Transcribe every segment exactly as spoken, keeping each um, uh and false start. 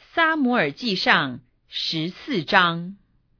撒母耳记上十四章。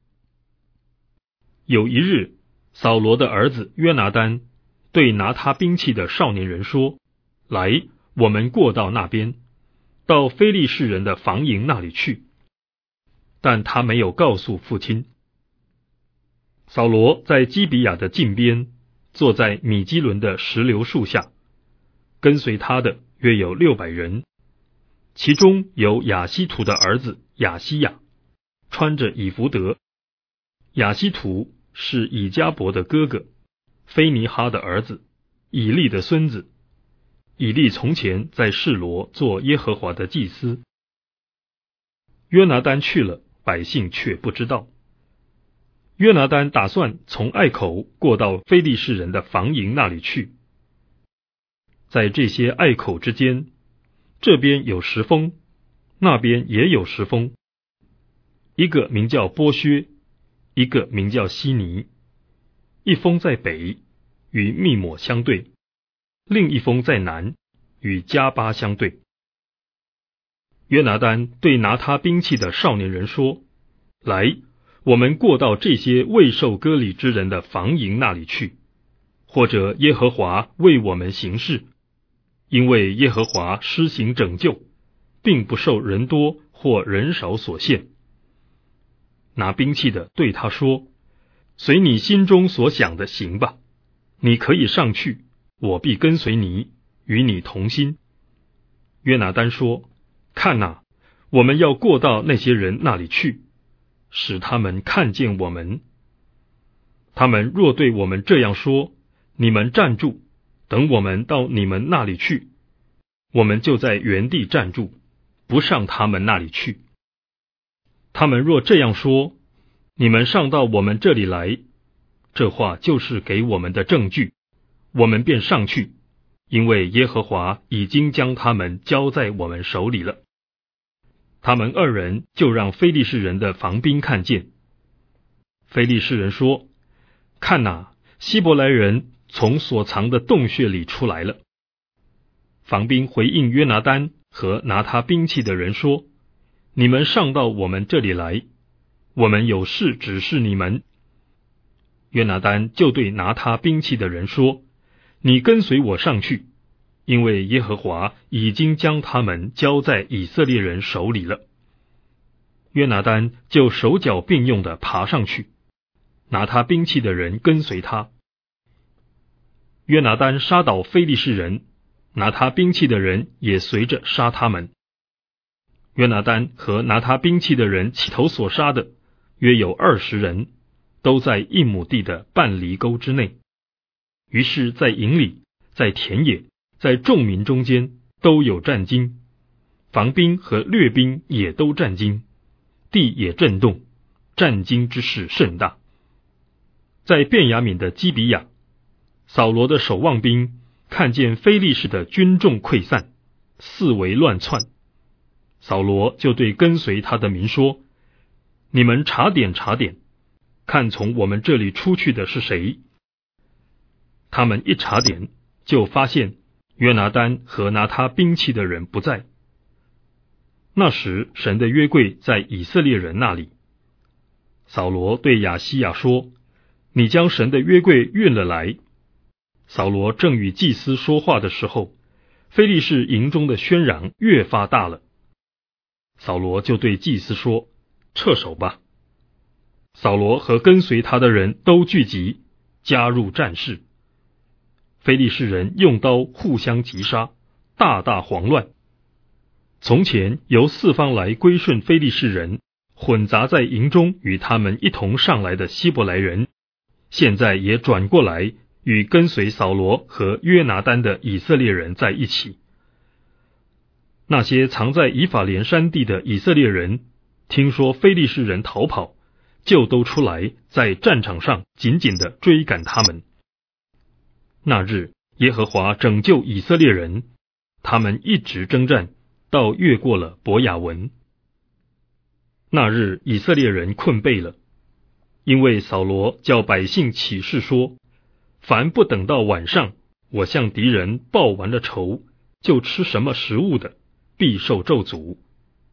有一日，扫罗的儿子约拿单对拿他兵器的少年人说：来，我们过到那边，到非利士人的防营那里去。但他没有告诉父亲。扫罗在基比亚的近边，坐在米基伦的石榴树下，跟随他的约有六百人，其中有亚希图的儿子亚西亚，穿着以弗得。亚希图是以迦伯的哥哥，菲尼哈的儿子，以利的孙子。以利从前在示罗做耶和华的祭司。约拿单去了，百姓却不知道。约拿单打算从隘口过到非利士人的防营那里去。在这些隘口之间，这边有石峰，那边也有石峰，一个名叫波薛，一个名叫西尼。一峰在北，与密抹相对；另一峰在南，与加巴相对。约拿单对拿他兵器的少年人说：来，我们过到这些未受割礼之人的防营那里去，或者耶和华为我们行事，因为耶和华施行拯救，并不受人多或人少所限。拿兵器的对他说：随你心中所想的行吧，你可以上去，我必跟随你，与你同心。约拿单说：看哪，我们要过到那些人那里去，使他们看见我们。他们若对我们这样说：你们站住，等我们到你们那里去，我们就在原地站住，不上他们那里去。他们若这样说：你们上到我们这里来，这话就是给我们的证据，我们便上去，因为耶和华已经将他们交在我们手里了。他们二人就让非利士人的防兵看见。非利士人说：看哪，希伯来人从所藏的洞穴里出来了。防兵回应约拿单和拿他兵器的人说：你们上到我们这里来，我们有事指示你们。约拿单就对拿他兵器的人说：你跟随我上去，因为耶和华已经将他们交在以色列人手里了。约拿单就手脚并用地爬上去，拿他兵器的人跟随他。约拿单杀倒非利士人，拿他兵器的人也随着杀他们。约拿单和拿他兵器的人起头所杀的约有二十人，都在一亩地的半犁沟之内。于是在营里，在田野，在众民中间都有战惊，防兵和掠兵也都战惊，地也震动，战惊之势甚大。在便雅悯的基比亚，扫罗的守望兵看见非利士的军众溃散，四围乱窜。扫罗就对跟随他的民说：你们查点查点，看从我们这里出去的是谁。他们一查点，就发现约拿单和拿他兵器的人不在。那时神的约柜在以色列人那里。扫罗对亚西亚说：你将神的约柜运了来。扫罗正与祭司说话的时候，非利士营中的喧嚷越发大了。扫罗就对祭司说：撤手吧。扫罗和跟随他的人都聚集，加入战事。非利士人用刀互相击杀，大大慌乱。从前由四方来归顺非利士人，混杂在营中与他们一同上来的希伯来人，现在也转过来与跟随扫罗和约拿单的以色列人在一起。那些藏在以法莲山地的以色列人，听说非利士人逃跑，就都出来在战场上紧紧地追赶他们。那日耶和华拯救以色列人，他们一直征战，到越过了伯亚文。那日以色列人困惫了，因为扫罗叫百姓起誓说：凡不等到晚上，我向敌人报完了仇，就吃什么食物的，必受咒诅。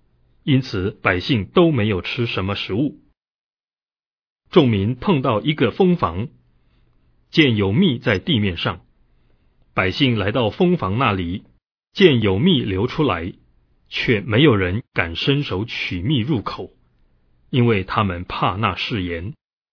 因此百姓都没有吃什么食物。众民碰到一个蜂房，见有蜜在地面上，百姓来到蜂房那里，见有蜜流出来，却没有人敢伸手取蜜入口，因为他们怕那誓言。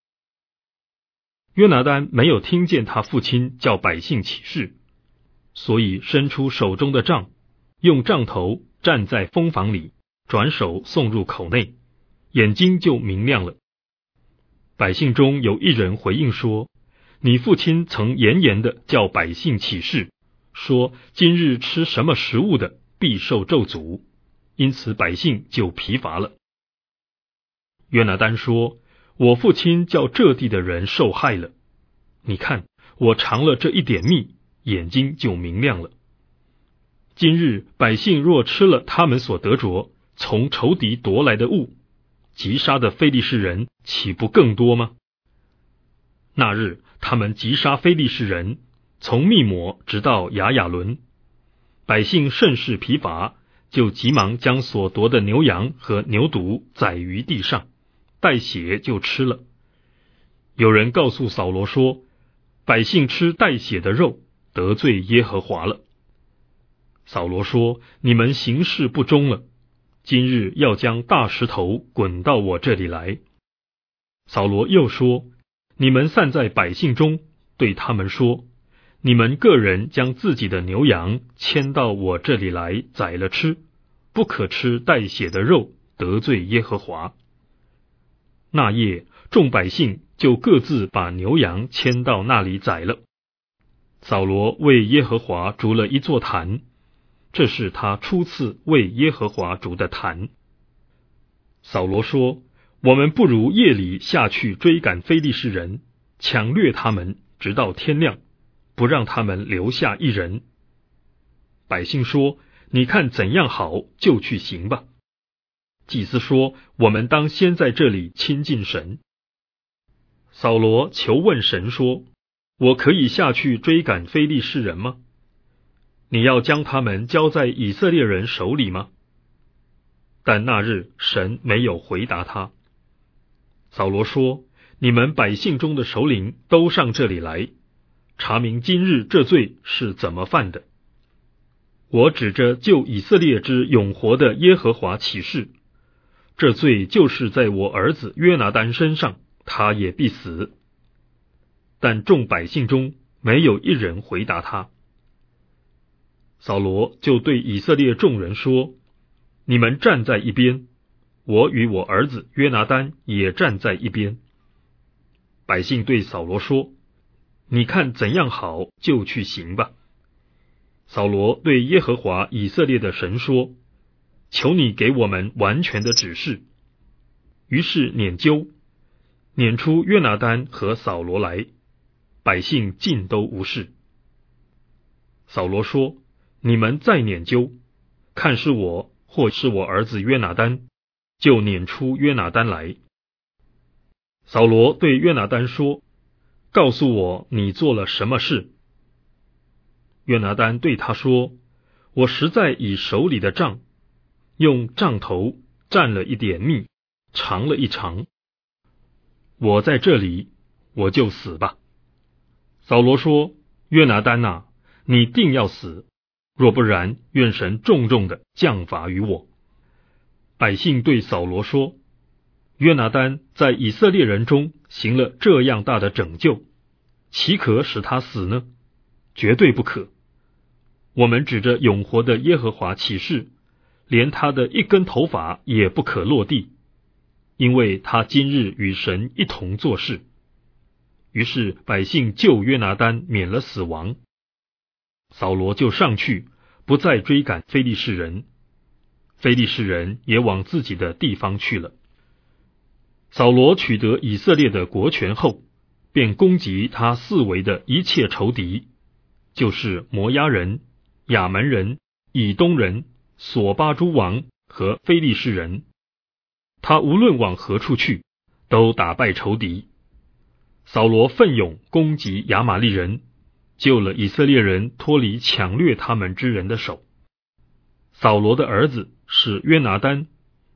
约拿单没有听见他父亲叫百姓起誓，所以伸出手中的杖，用杖头站在蜂房里，转手送入口内，眼睛就明亮了。百姓中有一人回应说，你父亲曾严严的叫百姓起誓，说今日吃什么食物的必受咒诅，因此百姓就疲乏了。约拿单说，我父亲叫这地的人受害了，你看我尝了这一点蜜，眼睛就明亮了。今日百姓若吃了他们所得着从仇敌夺来的物，击杀的非利士人岂不更多吗？那日他们击杀非利士人，从密抹直到亚雅伦，百姓甚是疲乏，就急忙将所夺的牛羊和牛犊宰于地上，带血就吃了。有人告诉扫罗说，百姓吃带血的肉，得罪耶和华了。扫罗说，你们行事不忠了，今日要将大石头滚到我这里来。扫罗又说，你们散在百姓中，对他们说，你们个人将自己的牛羊牵到我这里来宰了吃，不可吃带血的肉，得罪耶和华。那夜众百姓就各自把牛羊牵到那里宰了。扫罗为耶和华筑了一座坛，这是他初次为耶和华筑的坛。扫罗说，我们不如夜里下去追赶非利士人，抢掠他们，直到天亮，不让他们留下一人。百姓说，你看怎样好，就去行吧。祭司说，我们当先在这里亲近神。扫罗求问神说，我可以下去追赶非利士人吗？你要将他们交在以色列人手里吗？但那日神没有回答他。扫罗说，你们百姓中的首领都上这里来，查明今日这罪是怎么犯的。我指着救以色列之永活的耶和华起誓，这罪就是在我儿子约拿单身上，他也必死。但众百姓中没有一人回答他。扫罗就对以色列众人说，你们站在一边，我与我儿子约拿单也站在一边。百姓对扫罗说，你看怎样好，就去行吧。扫罗对耶和华以色列的神说，求你给我们完全的指示。于是撵揪，撵出约拿单和扫罗来，百姓尽都无事。扫罗说，你们再撵揪，看是我或是我儿子约拿单，就撵出约拿单来。扫罗对约拿单说，告诉我你做了什么事。约拿单对他说，我实在以手里的杖，用杖头蘸了一点蜜，尝了一尝。我在这里，我就死吧。扫罗说，约拿单啊，你定要死，若不然，愿神重重的降罚于我。百姓对扫罗说，约拿单在以色列人中行了这样大的拯救，岂可使他死呢？绝对不可。我们指着永活的耶和华起誓，连他的一根头发也不可落地，因为他今日与神一同做事。于是百姓救约拿单免了死亡。扫罗就上去，不再追赶非利士人，非利士人也往自己的地方去了。扫罗取得以色列的国权后，便攻击他四围的一切仇敌，就是摩押人、亚门人、以东人、索巴诸王和非利士人。他无论往何处去，都打败仇敌。扫罗奋勇攻击亚玛利人，救了以色列人脱离抢掠他们之人的手。扫罗的儿子是约拿单，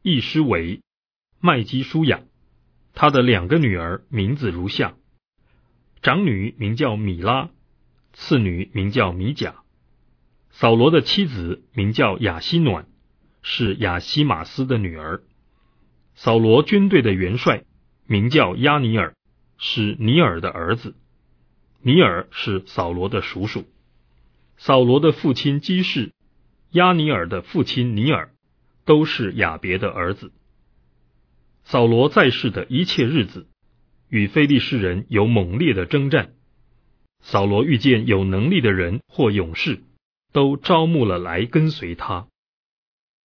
亦师为麦基舒雅。他的两个女儿名字如下：长女名叫米拉，次女名叫米甲。扫罗的妻子名叫亚希暖，是亚希马斯的女儿。扫罗军队的元帅名叫亚尼尔，是尼尔的儿子。尼尔是扫罗的叔叔。扫罗的父亲基士，亚尼尔的父亲尼尔，都是亚别的儿子。扫罗在世的一切日子，与非利士人有猛烈的征战。扫罗遇见有能力的人或勇士，都招募了来跟随他。